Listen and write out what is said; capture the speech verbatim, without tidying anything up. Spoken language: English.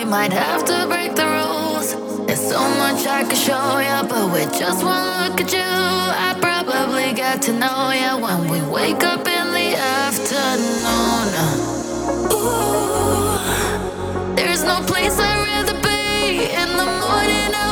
might have to break the rules. There's so much I could show ya, but with just one look at you, I probably got to know ya when we wake up in the afternoon. Ooh, there's no place I'd rather be. In the morning, I